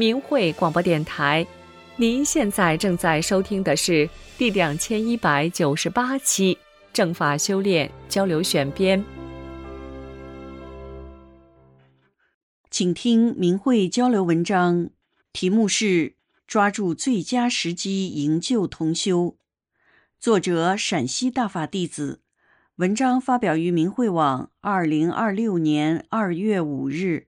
明慧广播电台，您现在正在收听的是第2198期正法修炼交流选编。 请听明慧交流文章，题目是抓住最佳时机营救同修，作者陕西大法弟子，文章发表于明慧网2026年2月5日。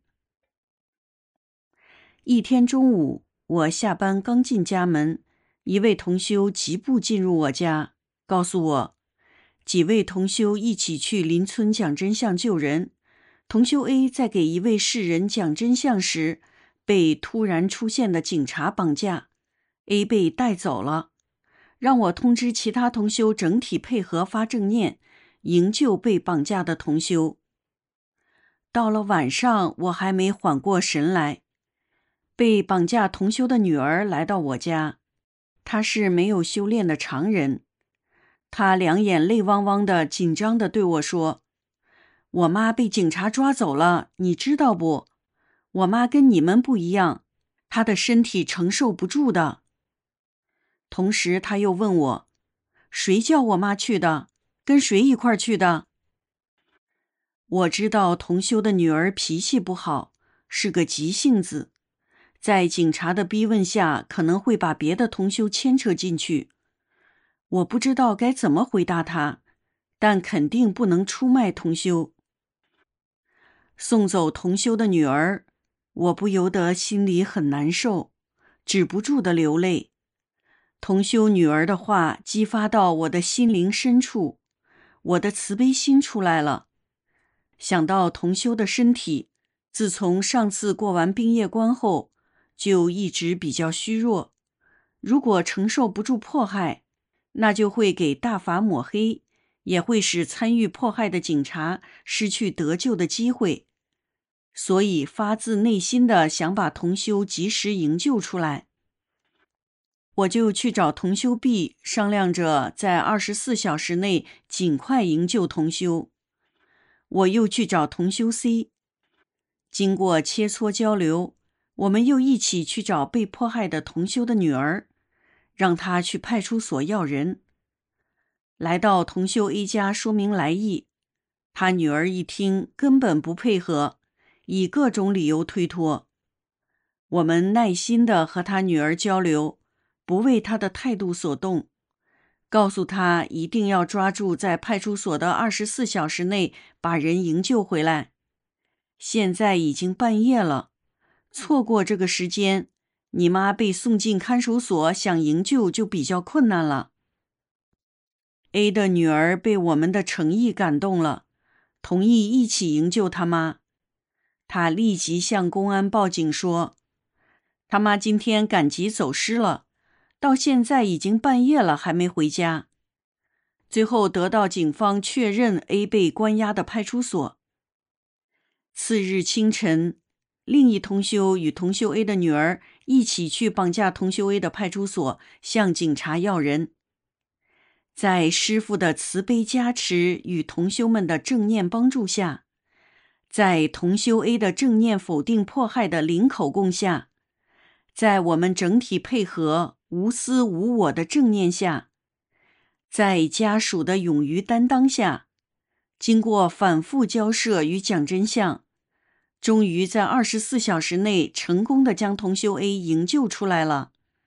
一天中午，我下班刚进家门，一位同修疾步进入我家，告诉我几位同修一起去邻村讲真相救人，同修 A 在给一位世人讲真相时，被突然出现的警察绑架， A 被带走了，让我通知其他同修整体配合发正念，营救被绑架的同修。到了晚上，我还没缓过神来，被绑架同修的女儿来到我家，她是没有修炼的常人，她两眼泪汪汪的，紧张的对我说：“我妈被警察抓走了，你知道不？我妈跟你们不一样，她的身体承受不住的。”同时她又问我：“谁叫我妈去的？跟谁一块去的？”我知道同修的女儿脾气不好，是个急性子，在警察的逼问下，可能会把别的同修牵扯进去。我不知道该怎么回答他，但肯定不能出卖同修。送走同修的女儿，我不由得心里很难受，止不住的流泪。同修女儿的话激发到我的心灵深处，我的慈悲心出来了。想到同修的身体，自从上次过完冰业关后，就一直比较虚弱，如果承受不住迫害，那就会给大法抹黑，也会使参与迫害的警察失去得救的机会，所以发自内心的想把同修及时营救出来。我就去找同修 B 商量着在24小时内尽快营救同修。我又去找同修 C， 经过切磋交流，我们又一起去找被迫害的同修的女儿，让她去派出所要人。来到同修 A 家说明来意，他女儿一听根本不配合，以各种理由推脱。我们耐心地和他女儿交流，不为他的态度所动，告诉他一定要抓住在派出所的24小时内把人营救回来。现在已经半夜了，错过这个时间，你妈被送进看守所，想营救就比较困难了。A 的女儿被我们的诚意感动了，同意一起营救他妈。她立即向公安报警说，他妈今天赶集走失了，到现在已经半夜了还没回家。最后得到警方确认 A 被关押的派出所。次日清晨，另一同修与同修 A 的女儿一起去绑架同修 A 的派出所，向警察要人。在师父的慈悲加持与同修们的正念帮助下，在同修 A 的正念否定迫害的零口供下，在我们整体配合无私无我的正念下，在家属的勇于担当下，经过反复交涉与讲真相，终于在24小时内成功地将同修 A 营救出来了。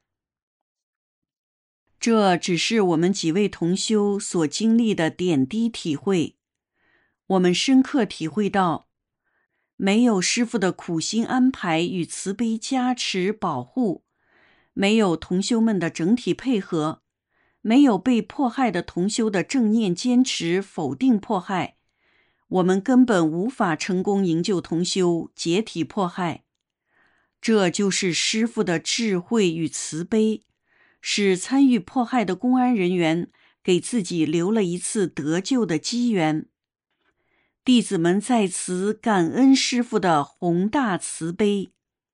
这只是我们几位同修所经历的点滴体会，我们深刻体会到，没有师父的苦心安排与慈悲加持保护，没有同修们的整体配合，没有被迫害的同修的正念坚持否定迫害，我们根本无法成功营救同修，解体迫害。这就是师父的智慧与慈悲，使参与迫害的公安人员给自己留了一次得救的机缘。弟子们在此感恩师父的宏大慈悲。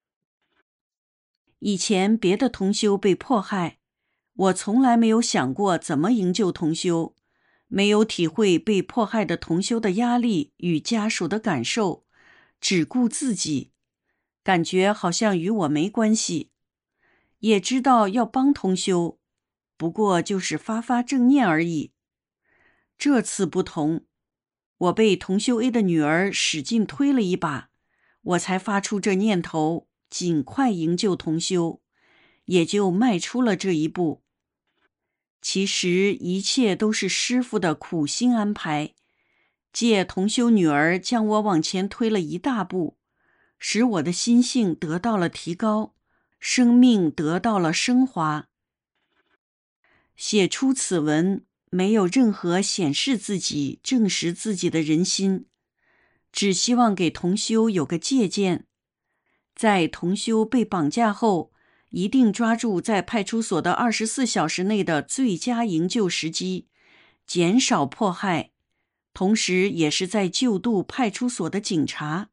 以前别的同修被迫害，我从来没有想过怎么营救同修，没有体会被迫害的同修的压力与家属的感受，只顾自己。 感觉好像与我没关系，也知道要帮同修，不过就是发发正念而已。这次不同，我被同修 A 的女儿使劲推了一把，我才发出这念头，尽快营救同修，也就迈出了这一步。其实一切都是师父的苦心安排，借同修女儿将我往前推了一大步，使我的心性得到了提高，生命得到了升华。写出此文，没有任何显示自己、证实自己的人心，只希望给同修有个借鉴，在同修被绑架后，一定抓住在派出所的24小时内的最佳营救时机，减少迫害，同时也是在救度派出所的警察。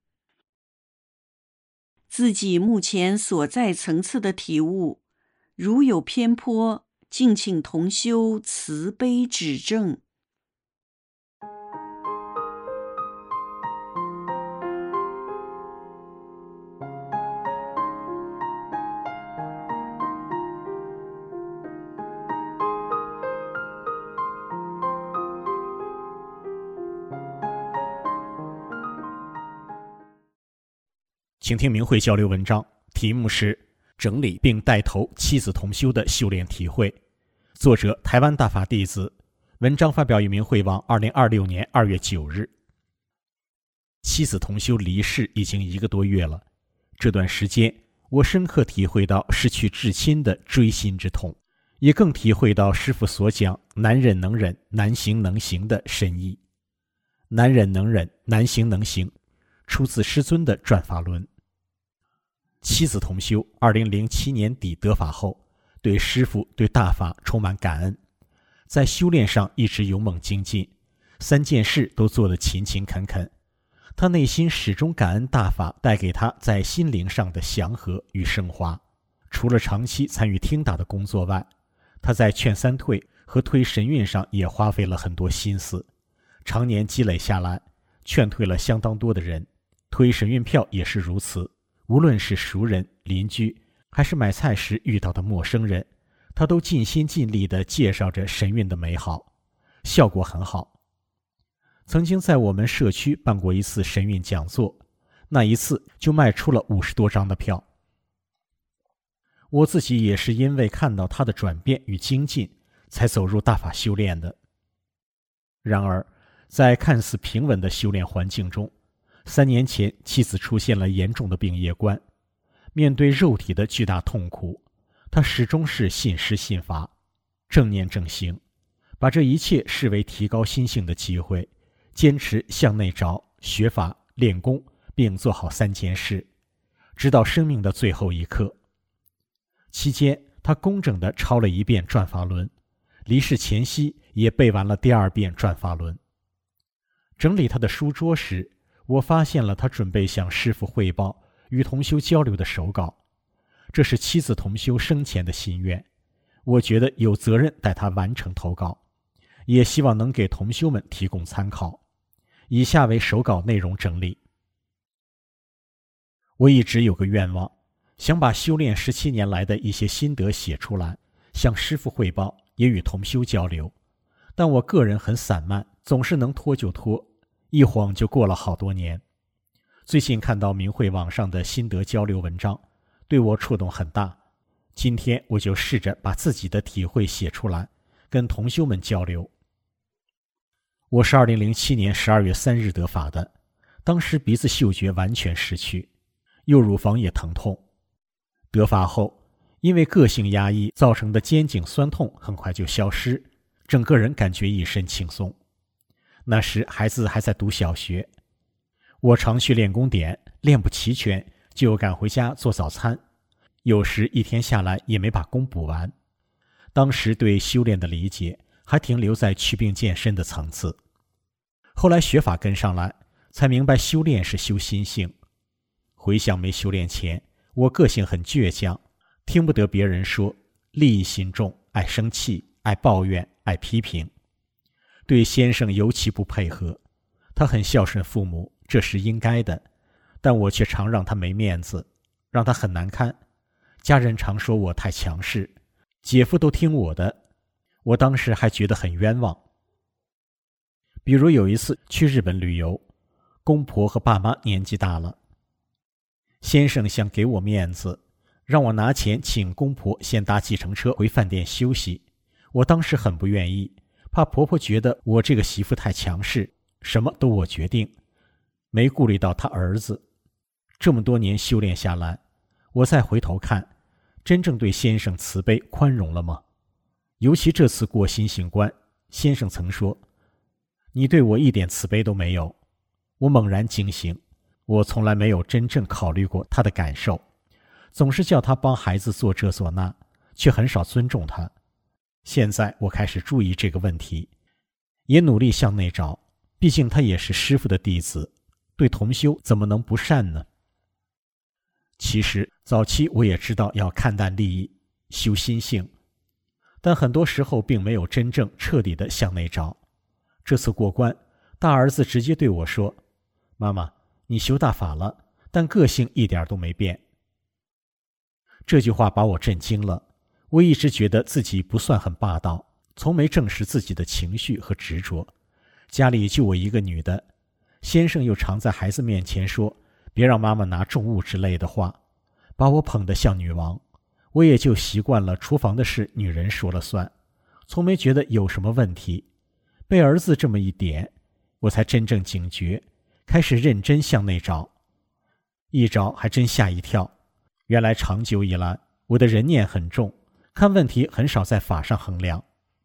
自己目前所在层次的体悟，如有偏颇，敬请同修慈悲指正。 请听明慧交流文章，题目是整理并带头妻子同修的修炼体会，作者台湾大法弟子，文章发表于明慧网2026年2月9日。妻子同修离世已经1个多月了，这段时间我深刻体会到失去至亲的锥心之痛，也更体会到师父所讲难忍能忍，难行能行的深意。难忍能忍，难行能行，出自师尊的转法轮。妻子同修2007年底得法后，对师父对大法充满感恩，在修炼上一直勇猛精进，3件事都做得勤勤恳恳。他内心始终感恩大法带给他在心灵上的祥和与升华。除了长期参与听打的工作外，他在劝三退和推神韵上也花费了很多心思，常年积累下来，劝退了相当多的人，推神韵票也是如此。无论是熟人、邻居，还是买菜时遇到的陌生人，他都尽心尽力地介绍着神韵的美好，效果很好。曾经在我们社区办过一次神韵讲座，那一次就卖出了50多张的票。我自己也是因为看到他的转变与精进，才走入大法修炼的。然而，在看似平稳的修炼环境中，3年前妻子出现了严重的病业观，面对肉体的巨大痛苦，他始终是信师信法，正念正行，把这一切视为提高心性的机会，坚持向内找、学法、练功，并做好3件事，直到生命的最后一刻。期间他工整地抄了1遍转法轮，离世前夕也背完了第2遍转法轮。整理他的书桌时，我发现了他准备向师父汇报与同修交流的手稿，这是妻子同修生前的心愿，我觉得有责任带他完成投稿，也希望能给同修们提供参考。以下为手稿内容整理。我一直有个愿望，想把修炼17年来的一些心得写出来，向师父汇报，也与同修交流。但我个人很散漫，总是能拖就拖，一晃就过了好多年。最近看到明慧网上的心得交流文章，对我触动很大。今天我就试着把自己的体会写出来，跟同修们交流。我是2007年12月3日得法的，当时鼻子嗅觉完全失去，右乳房也疼痛。得法后，因为个性压抑造成的肩颈酸痛很快就消失，整个人感觉一身轻松。那时孩子还在读小学，我常去练功点，练不齐全就赶回家做早餐，有时一天下来也没把功补完。当时对修炼的理解还停留在祛病健身的层次，后来学法跟上来，才明白修炼是修心性。回想没修炼前，我个性很倔强，听不得别人说，利益心重，爱生气，爱抱怨，爱批评。对先生尤其不配合，他很孝顺父母，这是应该的，但我却常让他没面子， 让他很难堪。家人常说我太强势，姐夫都听我的，我当时还觉得很冤枉。比如有一次去日本旅游，公婆和爸妈年纪大了，先生想给我面子，让我拿钱请公婆先搭计程车回饭店休息。我当时很不愿意，怕婆婆觉得我这个媳妇太强势，什么都我决定，没顾虑到她儿子。这么多年修炼下来，我再回头看，真正对先生慈悲宽容了吗？尤其这次过新型关，先生曾说，你对我一点慈悲都没有。我猛然惊醒，我从来没有真正考虑过他的感受，总是叫他帮孩子做这做那，却很少尊重他。现在我开始注意这个问题，也努力向内找，毕竟他也是师父的弟子，对同修怎么能不善呢？其实早期我也知道要看淡利益，修心性，但很多时候并没有真正彻底的向内找。这次过关，大儿子直接对我说，妈妈，你修大法了，但个性一点都没变。这句话把我震惊了。我一直觉得自己不算很霸道，从没正视自己的情绪和执着。家里就我一个女的，先生又常在孩子面前说别让妈妈拿重物之类的话，把我捧得像女王。我也就习惯了厨房的事女人说了算，从没觉得有什么问题。被儿子这么一点，我才真正警觉，开始认真向内找。一找还真吓一跳，原来长久以来我的人念很重，看问题很少在法上衡量。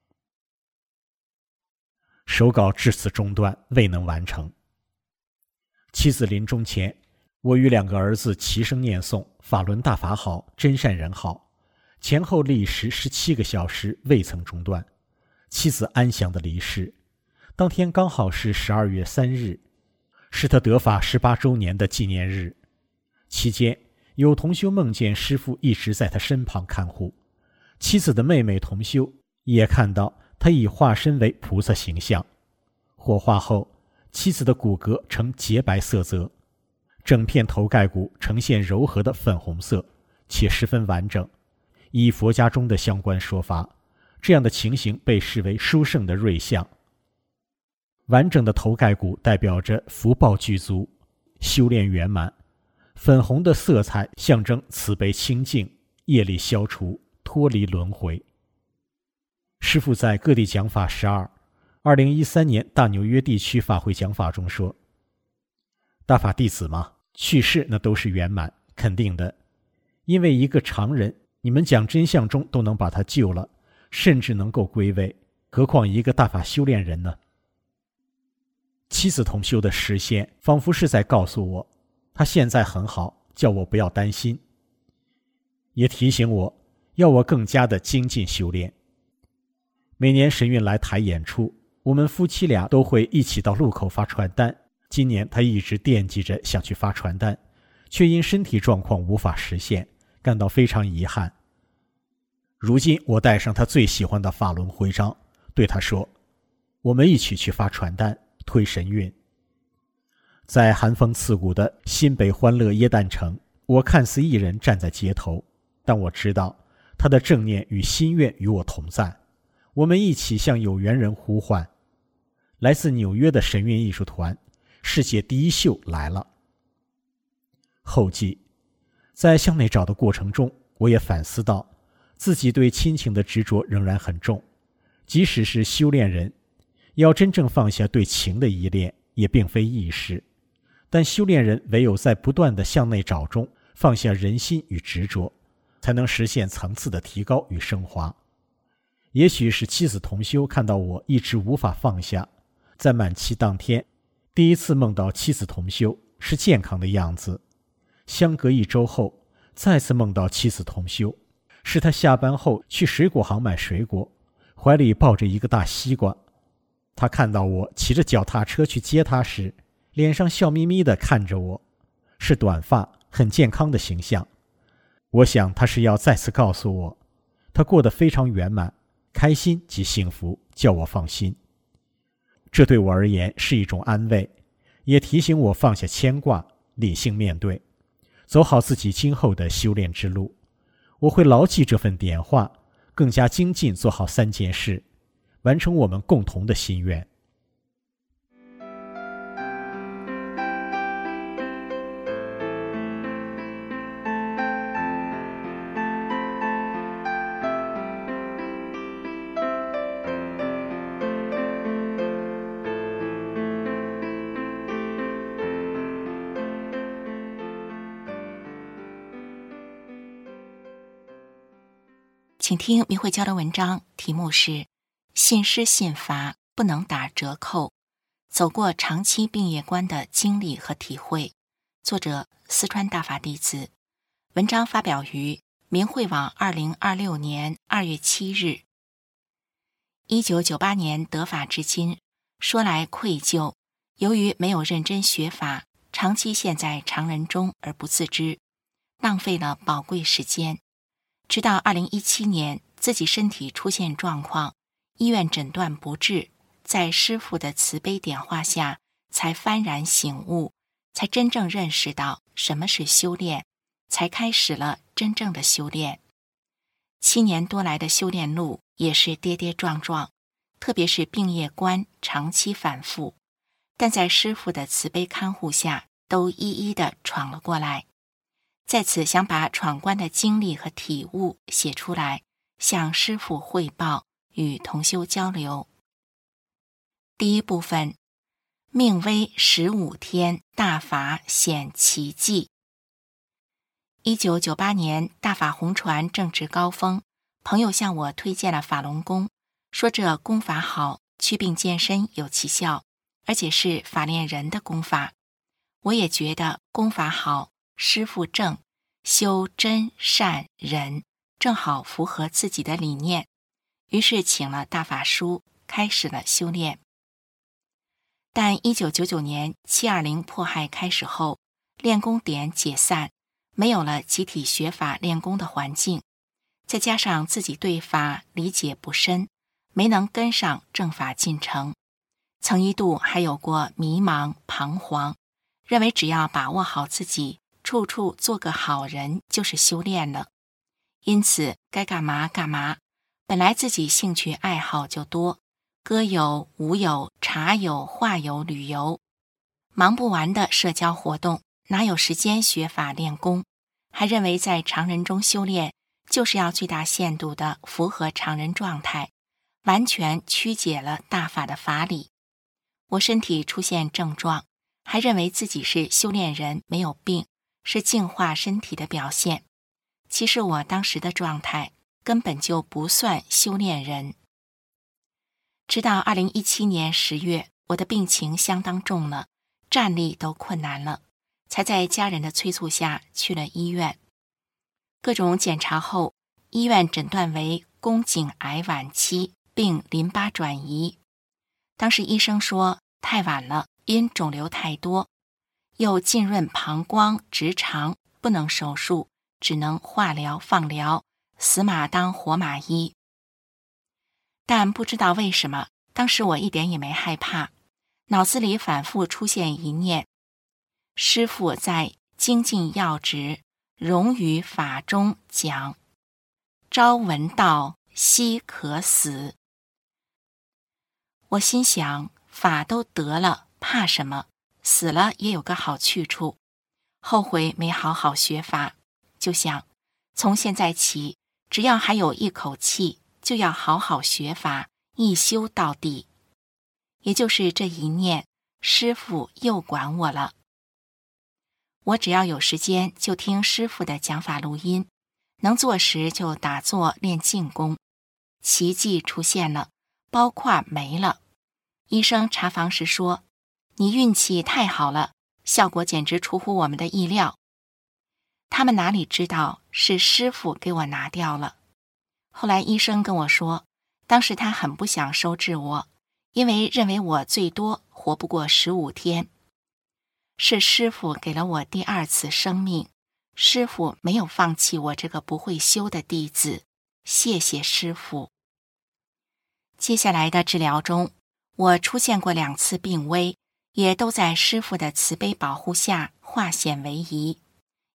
手稿至此中断，未能完成。妻子临终前，我与2个儿子齐声念诵法轮大法好，真善人好，前后历时17个小时，未曾中断。妻子安详的离世，当天刚好是12月3日，是他得法18周年的纪念日。期间有同修梦见师父一直在他身旁看护，妻子的妹妹同修也看到他已化身为菩萨形象。火化后，妻子的骨骼呈洁白色泽，整片头盖骨呈现柔和的粉红色，且十分完整。依佛家中的相关说法，这样的情形被视为殊胜的瑞相。完整的头盖骨代表着福报具足，修炼圆满，粉红的色彩象征慈悲清净，业力消除，脱离轮回。师父在各地讲法2013年大纽约地区法会讲法中说，大法弟子嘛，去世那都是圆满肯定的，因为一个常人你们讲真相中都能把他救了，甚至能够归位，何况一个大法修炼人呢？妻子同修的实现仿佛是在告诉我，他现在很好，叫我不要担心，也提醒我要我更加的精进修炼。每年神韵来台演出，我们夫妻俩都会一起到路口发传单。今年他一直惦记着想去发传单，却因身体状况无法实现，感到非常遗憾。如今我带上他最喜欢的法轮徽章，对他说，我们一起去发传单，推神韵。在寒风刺骨的新北欢乐耶诞城，我看似一人站在街头，但我知道他的正念与心愿与我同在。我们一起向有缘人呼唤，来自纽约的神韵艺术团世界第一秀来了。后记，在向内找的过程中，我也反思到自己对亲情的执着仍然很重，即使是修炼人，要真正放下对情的依恋也并非易事，但修炼人唯有在不断的向内找中放下人心与执着，才能实现层次的提高与升华。也许是妻子同修看到我一直无法放下，在满期当天第一次梦到妻子同修是健康的样子，相隔1周后再次梦到妻子同修，是他下班后去水果行买水果，怀里抱着一个大西瓜。他看到我骑着脚踏车去接他时，脸上笑眯眯地看着我，是短发很健康的形象。我想他是要再次告诉我，他过得非常圆满，开心及幸福，叫我放心。这对我而言是一种安慰，也提醒我放下牵挂，理性面对。 走好自己今后的修炼之路。我会牢记这份点化，更加精进做好3件事，完成我们共同的心愿。 请听明慧交流文章，题目是信师信法不能打折扣，走过长期病业关的经历和体会，作者四川大法弟子，文章发表于明慧网2026年2月7日。1998年得法至今，说来愧疚，由于没有认真学法，长期陷在常人中而不自知，浪费了宝贵时间。直到2017年，自己身体出现状况，医院诊断不治，在师父的慈悲点化下，才幡然醒悟，才真正认识到什么是修炼，才开始了真正的修炼。7年多来的修炼路也是跌跌撞撞，特别是病业关长期反复，但在师父的慈悲看护下，都一一地闯了过来。在此想把闯关的经历和体悟写出来，向师父汇报，与同修交流。第一部分，命危15天，大法显奇迹。1998年大法红传正值高峰，朋友向我推荐了法轮功，说这功法好，祛病健身有奇效，而且是法练人的功法。我也觉得功法好，师父正，修真善人，正好符合自己的理念，于是请了大法书，开始了修炼。但1999年720迫害开始后，练功点解散，没有了集体学法练功的环境，再加上自己对法理解不深，没能跟上正法进程，曾一度还有过迷茫彷徨，认为只要把握好自己，处处做个好人就是修炼了。因此该干嘛干嘛，本来自己兴趣爱好就多，歌友、舞友、茶友、画友、旅游，忙不完的社交活动，哪有时间学法练功？还认为在常人中修炼，就是要最大限度地符合常人状态，完全曲解了大法的法理。我身体出现症状，还认为自己是修炼人，没有病，是净化身体的表现。其实我当时的状态根本就不算修炼人。直到2017年10月，我的病情相当重了，站立都困难了，才在家人的催促下去了医院。各种检查后，医院诊断为宫颈癌晚期，并淋巴转移。当时医生说太晚了，因肿瘤太多，又浸润膀胱、直肠，不能手术，只能化疗、放疗，死马当活马医。但不知道为什么，当时我一点也没害怕，脑子里反复出现一念：师父在精进要旨荣于法中讲，朝闻道，夕可死。我心想，法都得了，怕什么？死了也有个好去处。后悔没好好学法，就想从现在起，只要还有一口气，就要好好学法，一修到底。也就是这一念，师父又管我了。我只要有时间就听师父的讲法录音，能做时就打坐练静功。奇迹出现了，包括没了。医生查房时说，你运气太好了，效果简直出乎我们的意料。他们哪里知道是师父给我拿掉了。后来医生跟我说，当时他很不想收治我，因为认为我最多活不过15天。是师父给了我第2次生命，师父没有放弃我这个不会修的弟子，谢谢师父。接下来的治疗中，我出现过2次病危，也都在师父的慈悲保护下化险为夷。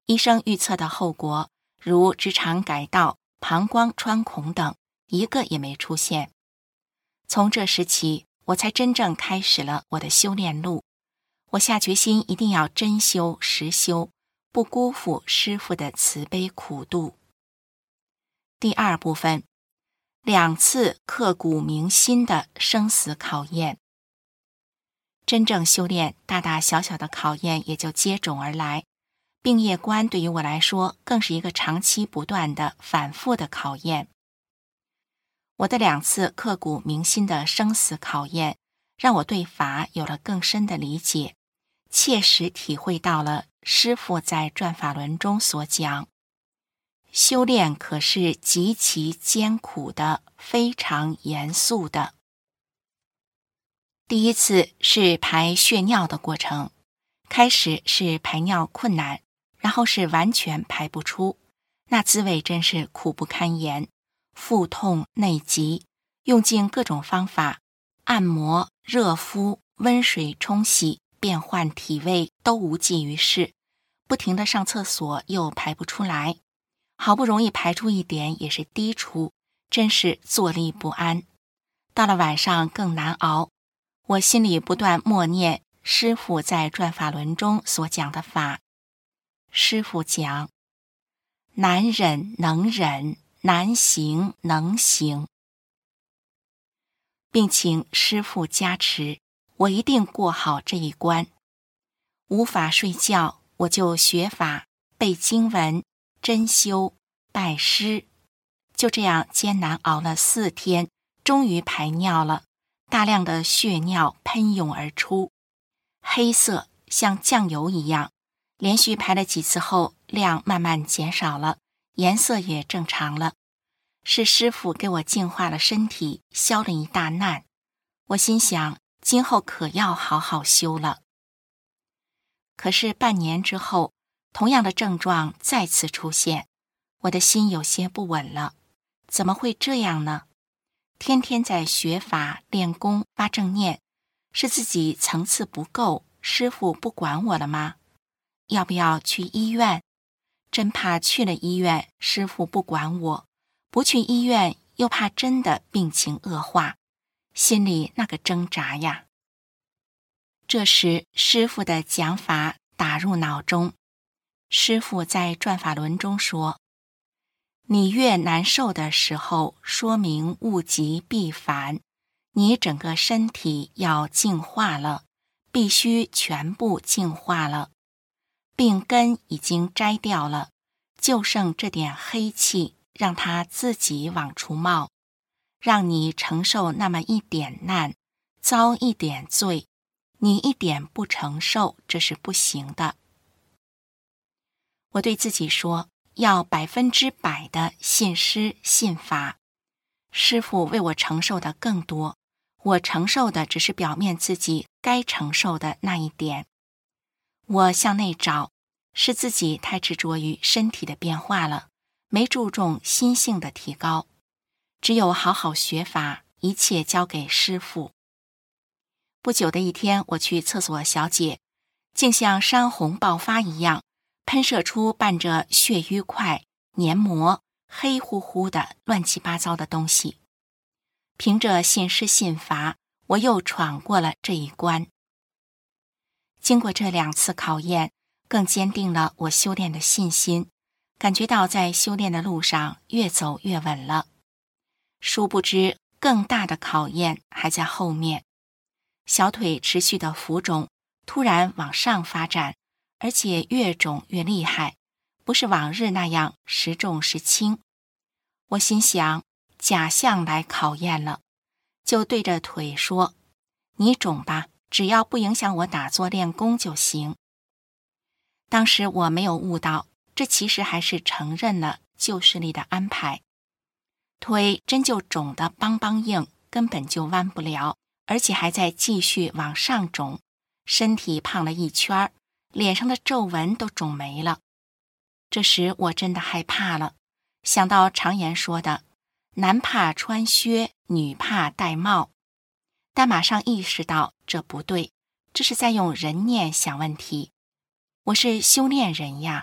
医生预测的后果，如直肠改道、膀胱穿孔等，一个也没出现。从这时起，我才真正开始了我的修炼路。我下决心一定要真修实修，不辜负师父的慈悲苦度。第二部分，2次刻骨铭心的生死考验。真正修炼，大大小小的考验也就接踵而来。病业关对于我来说，更是一个长期不断的反复的考验。我的2次刻骨铭心的生死考验，让我对法有了更深的理解，切实体会到了师父在转法轮中所讲，修炼可是极其艰苦的，非常严肃的。第1次是排血尿的过程，开始是排尿困难，然后是完全排不出，那滋味真是苦不堪言，腹痛内急，用尽各种方法，按摩、热敷、温水冲洗、变换体位都无济于事，不停地上厕所又排不出来，好不容易排出一点也是滴出，真是坐立不安。到了晚上更难熬，我心里不断默念师父在转法轮中所讲的法。师父讲，难忍能忍，难行能行，并请师父加持，我一定过好这一关。无法睡觉，我就学法、背经文、真修、拜师，就这样艰难熬了4天，终于排尿了。大量的血尿喷涌而出，黑色像酱油一样，连续排了几次后，量慢慢减少了，颜色也正常了。是师父给我净化了身体，消了一大难。我心想，今后可要好好修了。可是半年之后，同样的症状再次出现，我的心有些不稳了。怎么会这样呢？天天在学法、练功、发正念，是自己层次不够，师父不管我了吗？要不要去医院？真怕去了医院，师父不管我；不去医院，又怕真的病情恶化，心里那个挣扎呀！这时，师父的讲法打入脑中。师父在转法轮中说，你越难受的时候，说明物极必反，你整个身体要净化了，必须全部净化了。病根已经摘掉了，就剩这点黑气，让它自己往出冒，让你承受那么一点难，遭一点罪，你一点不承受，这是不行的。我对自己说，要100%的信师信法。师父为我承受的更多，我承受的只是表面自己该承受的那一点。我向内找，是自己太执着于身体的变化了，没注重心性的提高。只有好好学法，一切交给师父。不久的一天，我去厕所小解，竟像山洪爆发一样，喷射出伴着血瘀块、黏膜、黑乎乎的乱七八糟的东西。凭着信师信法，我又闯过了这一关。经过这2次考验，更坚定了我修炼的信心，感觉到在修炼的路上越走越稳了。殊不知，更大的考验还在后面。小腿持续的浮肿，突然往上发展，而且越肿越厉害，不是往日那样时重时轻。我心想，假象来考验了，就对着腿说，你肿吧，只要不影响我打坐练功就行。当时我没有悟到，这其实还是承认了旧势力的安排。腿真就肿得梆梆硬，根本就弯不了，而且还在继续往上肿，身体胖了一圈，脸上的皱纹都肿没了。这时我真的害怕了，想到常言说的男怕穿靴，女怕戴帽，但马上意识到这不对，这是在用人念想问题。我是修炼人呀，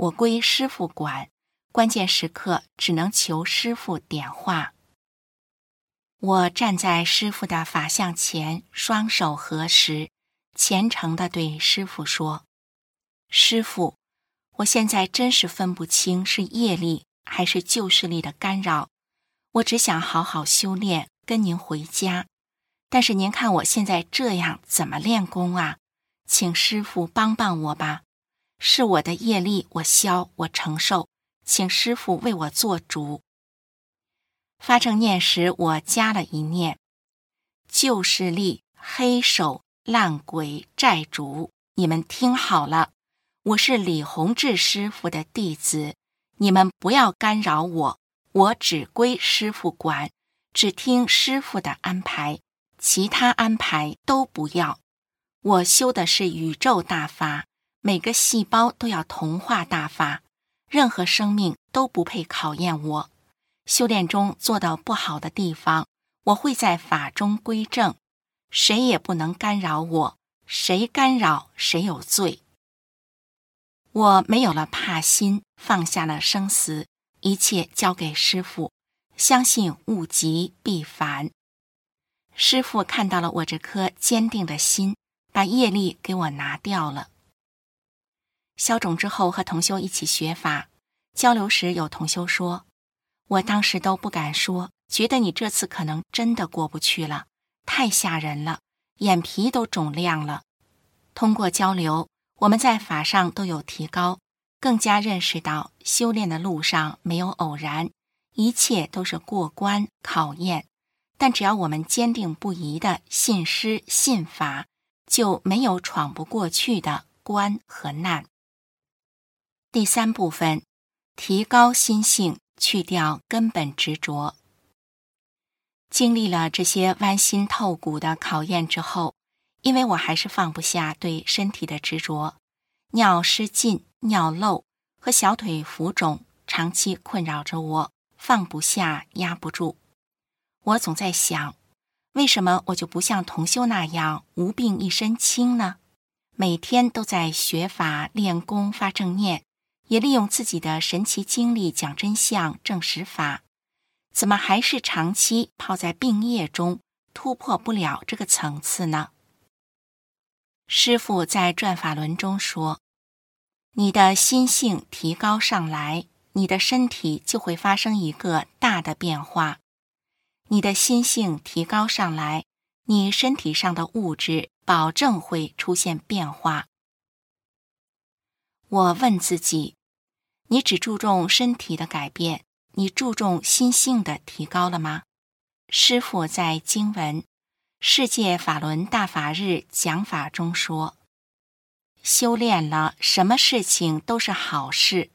我归师父管，关键时刻只能求师父点化。我站在师父的法像前，双手合十，虔诚地对师父说：师父，我现在真是分不清是业力还是旧势力的干扰，我只想好好修炼，跟您回家。但是您看我现在这样怎么练功啊？请师父帮帮我吧。是我的业力，我消，我承受，请师父为我做主。发正念时，我加了一念：旧势力、黑手、烂鬼、债主，你们听好了，我是李洪志师父的弟子，你们不要干扰我，我只归师父管，只听师父的安排，其他安排都不要。我修的是宇宙大法，每个细胞都要同化大法，任何生命都不配考验我。修炼中做到不好的地方，我会在法中归正，谁也不能干扰我，谁干扰谁有罪。我没有了怕心，放下了生死，一切交给师父，相信物极必反。师父看到了我这颗坚定的心，把业力给我拿掉了。消肿之后和同修一起学法，交流时有同修说，我当时都不敢说，觉得你这次可能真的过不去了，太吓人了，眼皮都肿亮了。通过交流，我们在法上都有提高，更加认识到修炼的路上没有偶然，一切都是过关考验，但只要我们坚定不移地信师信法，就没有闯不过去的关和难。第3部分，提高心性，去掉根本执着。经历了这些剜心透骨的考验之后，因为我还是放不下对身体的执着，尿失禁、尿漏和小腿浮肿长期困扰着我，放不下，压不住。我总在想，为什么我就不像同修那样无病一身轻呢？每天都在学法练功发正念，也利用自己的神奇经历讲真相证实法，怎么还是长期泡在病业中，突破不了这个层次呢？师父在转法轮中说，你的心性提高上来，你的身体就会发生一个大的变化。你的心性提高上来，你身体上的物质保证会出现变化。我问自己，你只注重身体的改变，你注重心性的提高了吗？师父在经文世界法轮大法日讲法中说，修炼了，什么事情都是好事。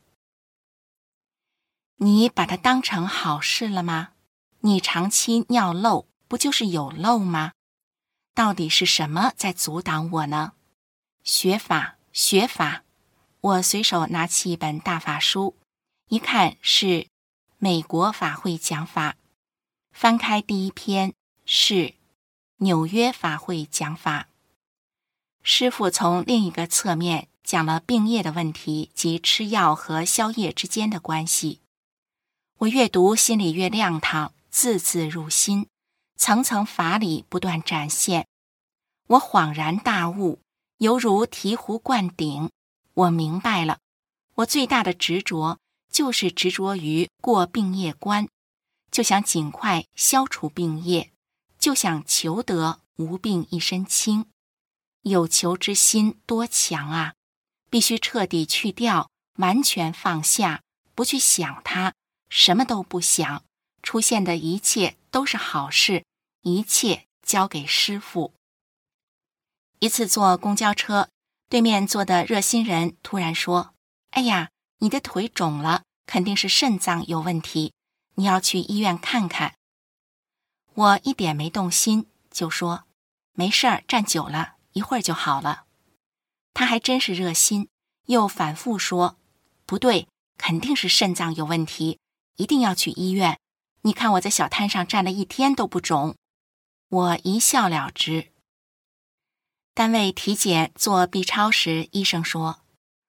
你把它当成好事了吗？你长期尿漏，不就是有漏吗？到底是什么在阻挡我呢？学法，学法。我随手拿起一本大法书，一看是美国法会讲法，翻开第1篇是纽约法会讲法。师父从另一个侧面讲了病业的问题及吃药和消业之间的关系。我越读心里越亮堂，字字入心，层层法理不断展现。我恍然大悟，犹如醍醐灌顶。我明白了，我最大的执着就是执着于过病业关，就想尽快消除病业，就想求得无病一身轻。有求之心多强啊！必须彻底去掉，完全放下，不去想它，什么都不想，出现的一切都是好事，一切交给师父。一次坐公交车，对面坐的热心人突然说，哎呀，你的腿肿了，肯定是肾脏有问题，你要去医院看看。我一点没动心，就说，没事儿，站久了，一会儿就好了。他还真是热心，又反复说，不对，肯定是肾脏有问题，一定要去医院。你看我在小摊上站了1天都不肿。我一笑了之。单位体检做 B 超时，医生说，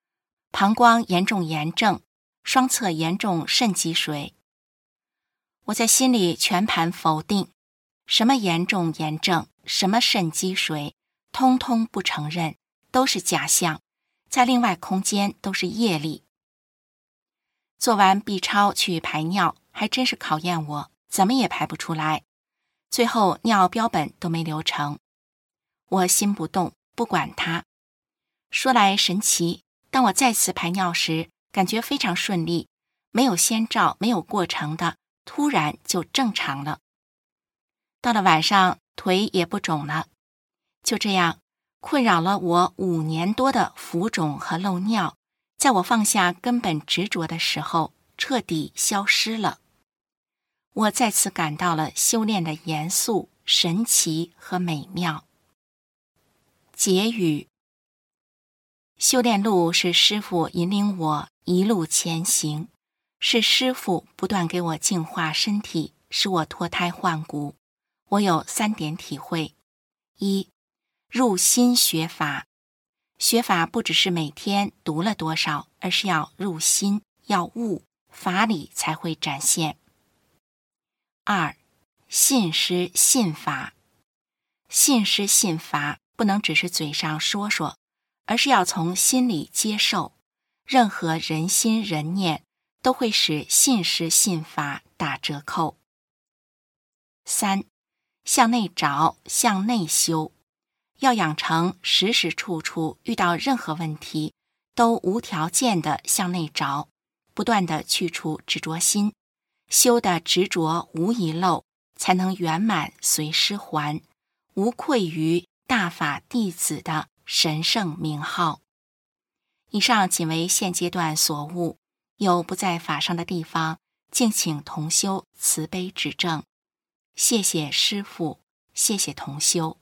膀胱严重炎症，双侧严重肾积水。我在心里全盘否定，什么严重炎症，什么肾积水，通通不承认，都是假象，在另外空间都是业力。做完 B 超去排尿，还真是考验我，怎么也排不出来，最后尿标本都没留成。我心不动，不管它。说来神奇，当我再次排尿时，感觉非常顺利，没有先兆，没有过程的，突然就正常了。到了晚上，腿也不肿了。就这样，困扰了我5年多的浮肿和漏尿，在我放下根本执着的时候，彻底消失了。我再次感到了修炼的严肃、神奇和美妙。结语：修炼路是师父引领我一路前行，是师父不断给我净化身体，使我脱胎换骨。我有3点体会：一、入心学法。学法不只是每天读了多少，而是要入心，要悟，法理才会展现。2、信师信法。信师信法不能只是嘴上说说，而是要从心里接受，任何人心人念都会使信师信法打折扣。3、向内找，向内修。要养成时时处处遇到任何问题都无条件的向内找，不断的去除执着心，修的执着无遗漏，才能圆满随师还，无愧于大法弟子的神圣名号。以上仅为现阶段所悟，有不在法上的地方，敬请同修慈悲指正。谢谢师父，谢谢同修。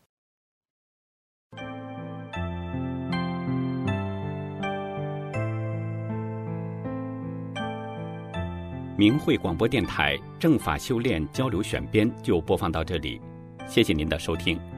明慧广播电台正法修炼交流选编就播放到这里，谢谢您的收听。